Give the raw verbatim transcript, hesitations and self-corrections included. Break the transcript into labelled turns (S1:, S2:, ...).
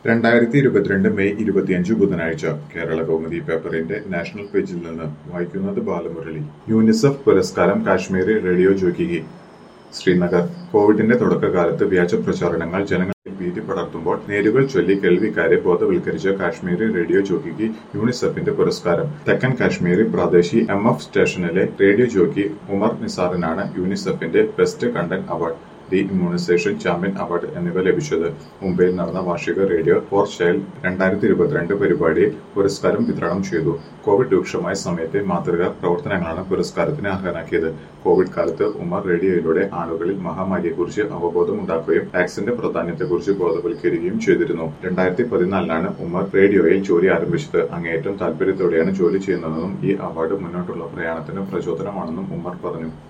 S1: രണ്ടായിരത്തി ഇരുപത്തിരണ്ട് മെയ് ഇരുപത്തിയഞ്ച് ബുധനാഴ്ച കേരള കൗമുദി പേപ്പറിന്റെ നാഷണൽ പേജിൽ നിന്ന് വായിക്കുന്നത് ബാലമുരളി. യൂണിസെഫ് പുരസ്കാരം കാശ്മീരി റേഡിയോ ജോക്കിക്ക്. ശ്രീനഗർ. കോവിഡിന്റെ തുടക്കകാലത്ത് വ്യാജ പ്രചാരണങ്ങൾ ജനങ്ങളിൽ ഭീതി പടർത്തുമ്പോൾ നേരുകൾ ചൊല്ലി കേൾവിക്കാരെ ബോധവൽക്കരിച്ച കാശ്മീരി റേഡിയോ ജോക്കിക്ക് യൂണിസെഫിന്റെ പുരസ്കാരം. തെക്കൻ കാശ്മീരി പ്രാദേശിക എം എഫ് സ്റ്റേഷനിലെ റേഡിയോ ജോക്കി ഉമർ നിസാറിനാണ് യൂണിസെഫിന്റെ best content award, the immunisation champion award എന്നിവ ലഭിച്ചത്. മുംബൈയിൽ നടന്ന വാർഷിക റേഡിയോ ഫോർ ചൈൽഡ് രണ്ടായിരത്തി ഇരുപത്തിരണ്ട് പരിപാടിയിൽ പുരസ്കാരം വിതരണം ചെയ്തു. കോവിഡ് രൂക്ഷമായ സമയത്തെ മാതൃകാ പ്രവർത്തനങ്ങളാണ് പുരസ്കാരത്തിന് അർഹനാക്കിയത്. കോവിഡ് കാലത്ത് ഉമർ റേഡിയോയിലൂടെ ആളുകളിൽ മഹാമാരിയെക്കുറിച്ച് അവബോധം ഉണ്ടാക്കുകയും വാക്സിന്റെ പ്രാധാന്യത്തെക്കുറിച്ച് ബോധവൽക്കരിക്കുകയും ചെയ്തിരുന്നു. രണ്ടായിരത്തി പതിനാലിലാണ് ഉമർ റേഡിയോയിൽ ജോലി ആരംഭിച്ചത്. അങ്ങേയറ്റം താല്പര്യത്തോടെയാണ് ജോലി ചെയ്യുന്നതെന്നും ഈ അവാർഡ് മുന്നോട്ടുള്ള പ്രയാണത്തിന് പ്രചോദനമാണെന്നും ഉമർ പറഞ്ഞു.